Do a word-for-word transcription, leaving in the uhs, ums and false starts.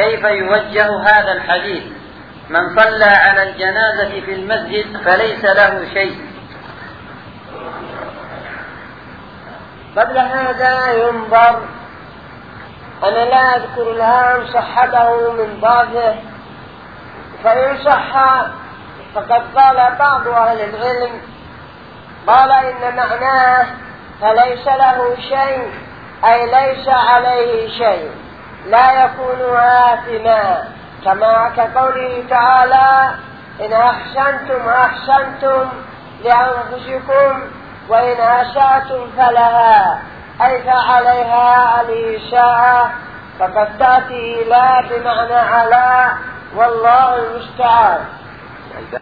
كيف يوجه هذا الحديث؟ من صلى على الجنازة في المسجد فليس له شيء. قبل هذا ينظر، أنا لا أذكر الآن صحته من ضعفه، فإن صح فقد قال بعض أهل العلم، قال إن معناه فليس له شيء أي ليس عليه شيء، لا يكون آثما، كما كقوله تعالى: إن أحسنتم أحسنتم لأنفسكم وإن أسأتم فلها، أي فعليها الإساءة، فقد تأتي لا بمعنى على، والله المستعان.